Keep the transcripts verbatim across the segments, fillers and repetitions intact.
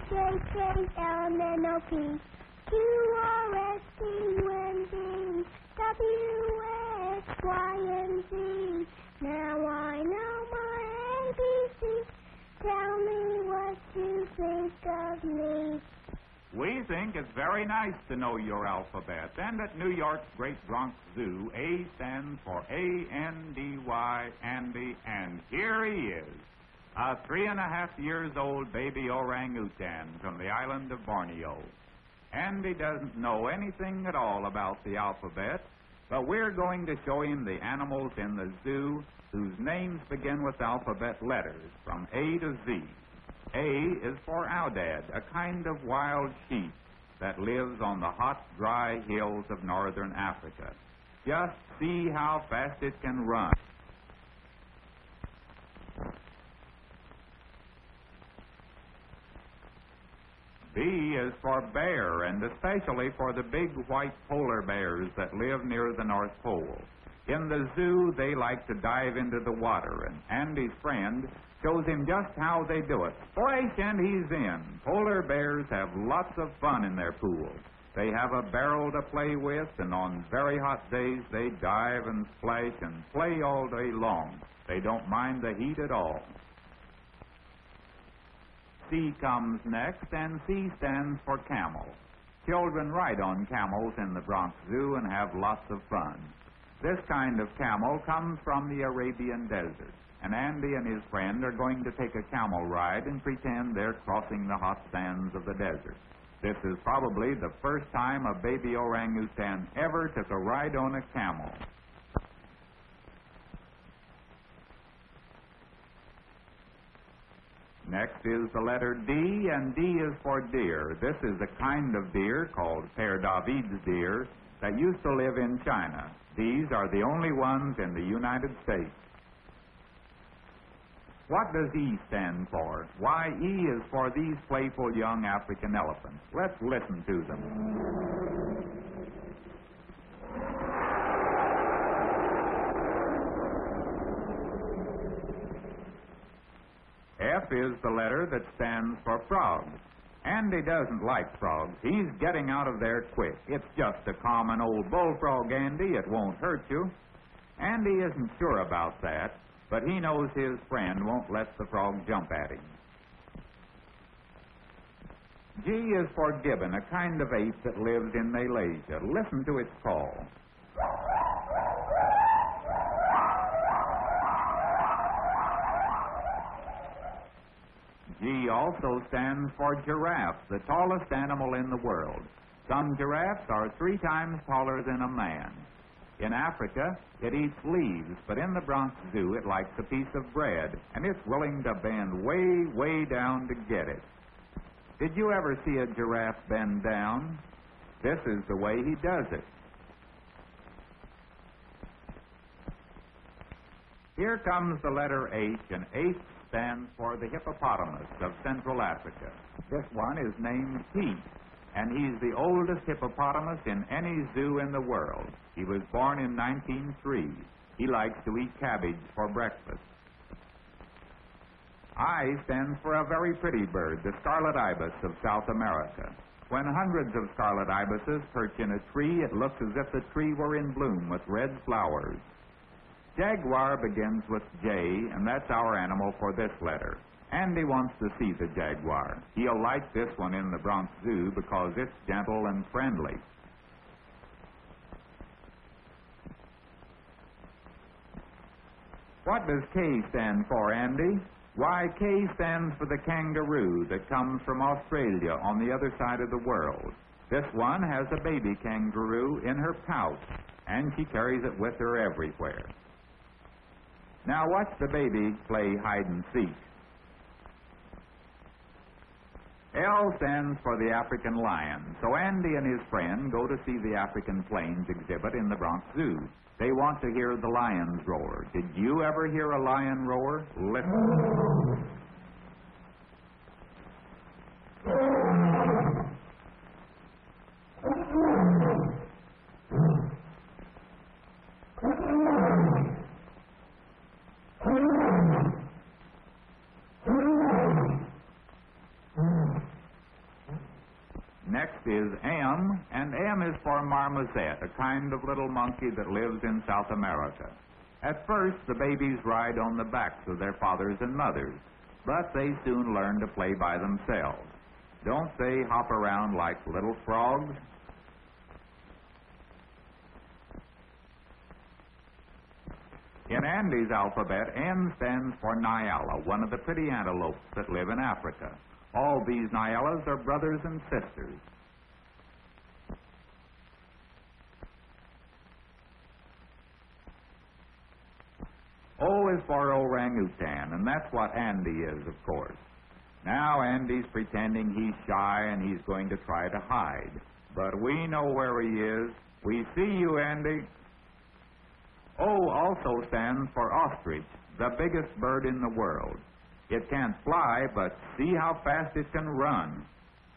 J K L M N O P Q R S T U N V W X Y and Z. Now I know my A B C. Tell me what you think of me. We think it's very nice to know your alphabet. And at New York's Great Bronx Zoo, A stands for A N D Y, Andy, and here he is, a three and a half years old baby orangutan from the island of Borneo. Andy doesn't know anything at all about the alphabet, but we're going to show him the animals in the zoo whose names begin with alphabet letters from A to Z. A is for Aoudad, a kind of wild sheep that lives on the hot, dry hills of northern Africa. Just see how fast it can run. B is for bear, and especially for the big white polar bears that live near the North Pole. In the zoo, they like to dive into the water, and Andy's friend shows him just how they do it. Splash, and he's in. Polar bears have lots of fun in their pool. They have a barrel to play with, and on very hot days, they dive and splash and play all day long. They don't mind the heat at all. C comes next, and C stands for camel. Children ride on camels in the Bronx Zoo and have lots of fun. This kind of camel comes from the Arabian desert, and Andy and his friend are going to take a camel ride and pretend they're crossing the hot sands of the desert. This is probably the first time a baby orangutan ever took a ride on a camel. Next is the letter D, and D is for deer. This is a kind of deer called Père David's deer that used to live in China. These are the only ones in the United States. What does E stand for? Why, E is for these playful young African elephants. Let's listen to them. F is the letter that stands for frog. Andy doesn't like frogs. He's getting out of there quick. It's just a common old bullfrog, Andy. It won't hurt you. Andy isn't sure about that, but he knows his friend won't let the frog jump at him. G is for gibbon, a kind of ape that lives in Malaysia. Listen to its call. G also stands for giraffe, the tallest animal in the world. Some giraffes are three times taller than a man. In Africa, it eats leaves, but in the Bronx Zoo, it likes a piece of bread, and it's willing to bend way, way down to get it. Did you ever see a giraffe bend down? This is the way he does it. Here comes the letter H, and H stands for the hippopotamus of Central Africa. This one is named Pete, and he's the oldest hippopotamus in any zoo in the world. He was born in nineteen oh three. He likes to eat cabbage for breakfast. I stands for a very pretty bird, the scarlet ibis of South America. When hundreds of scarlet ibises perch in a tree, it looks as if the tree were in bloom with red flowers. Jaguar begins with J, and that's our animal for this letter. Andy wants to see the jaguar. He'll like this one in the Bronx Zoo because it's gentle and friendly. What does K stand for, Andy? Why, K stands for the kangaroo that comes from Australia on the other side of the world. This one has a baby kangaroo in her pouch, and she carries it with her everywhere. Now watch the baby play hide and seek. L stands for the African lion. So Andy and his friend go to see the African Plains exhibit in the Bronx Zoo. They want to hear the lions roar. Did you ever hear a lion roar? Listen. is M, and M is for marmoset, a kind of little monkey that lives in South America. At first, the babies ride on the backs of their fathers and mothers, but they soon learn to play by themselves. Don't they hop around like little frogs? In Andy's alphabet, N stands for Nyala, one of the pretty antelopes that live in Africa. All these Nyalas are brothers and sisters. O is for orangutan, and that's what Andy is, of course. Now Andy's pretending he's shy and he's going to try to hide. But we know where he is. We see you, Andy. O also stands for ostrich, the biggest bird in the world. It can't fly, but see how fast it can run.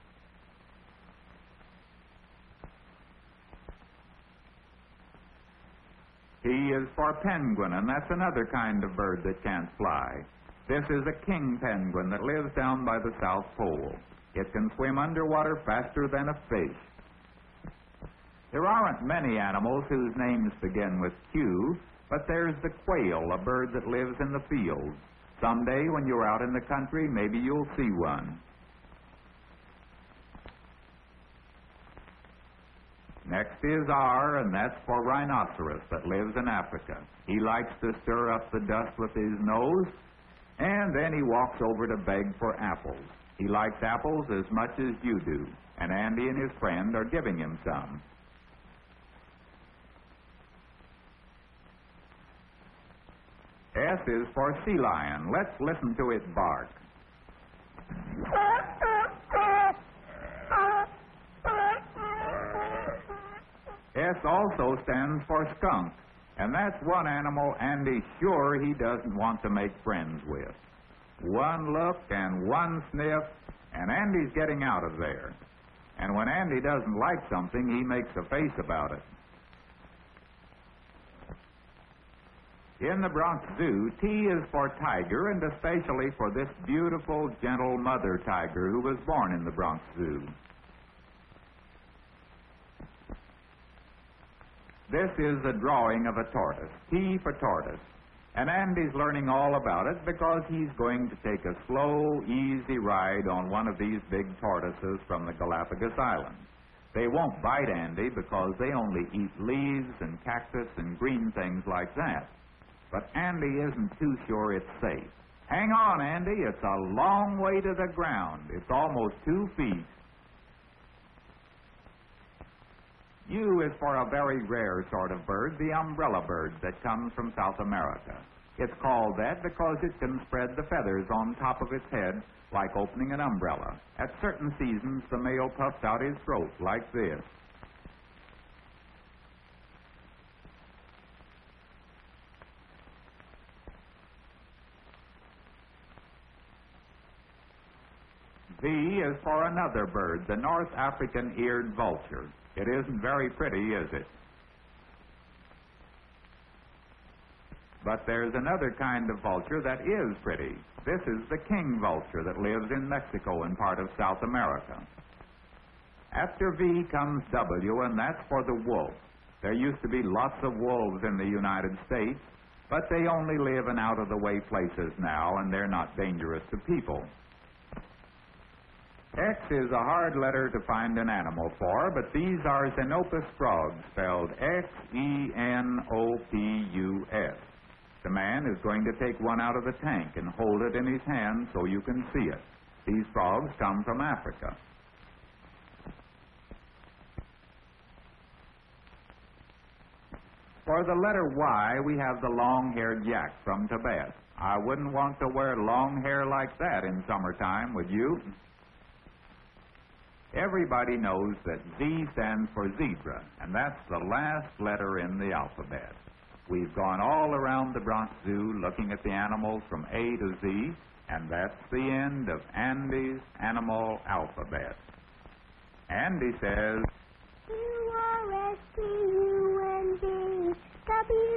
P is for penguin, and that's another kind of bird that can't fly. This is a king penguin that lives down by the South Pole. It can swim underwater faster than a fish. There aren't many animals whose names begin with Q, but there's the quail, a bird that lives in the fields. Someday, when you're out in the country, maybe you'll see one. Next is R, and that's for rhinoceros that lives in Africa. He likes to stir up the dust with his nose, and then he walks over to beg for apples. He likes apples as much as you do, and Andy and his friend are giving him some. S is for sea lion. Let's listen to it bark. S also stands for skunk, and that's one animal Andy's sure he doesn't want to make friends with. One look and one sniff, and Andy's getting out of there. And when Andy doesn't like something, he makes a face about it. In the Bronx Zoo, T is for tiger, and especially for this beautiful, gentle mother tiger who was born in the Bronx Zoo. This is a drawing of a tortoise, T for tortoise. And Andy's learning all about it because he's going to take a slow, easy ride on one of these big tortoises from the Galapagos Islands. They won't bite Andy because they only eat leaves and cactus and green things like that. But Andy isn't too sure it's safe. Hang on, Andy. It's a long way to the ground. It's almost two feet. U is for a very rare sort of bird, the umbrella bird that comes from South America. It's called that because it can spread the feathers on top of its head like opening an umbrella. At certain seasons, the male puffs out his throat like this. V is for another bird, the North African eared vulture. It isn't very pretty, is it? But there's another kind of vulture that is pretty. This is the king vulture that lives in Mexico and part of South America. After V comes W, and that's for the wolf. There used to be lots of wolves in the United States, but they only live in out-of-the-way places now, and they're not dangerous to people. X is a hard letter to find an animal for, but these are Xenopus frogs, spelled X E N O P U S. The man is going to take one out of the tank and hold it in his hand so you can see it. These frogs come from Africa. For the letter Y, we have the long-haired yak from Tibet. I wouldn't want to wear long hair like that in summertime, would you? Everybody knows that Z stands for zebra, and that's the last letter in the alphabet. We've gone all around the Bronx Zoo looking at the animals from A to Z, and that's the end of Andy's animal alphabet. Andy says, U R S T U N D W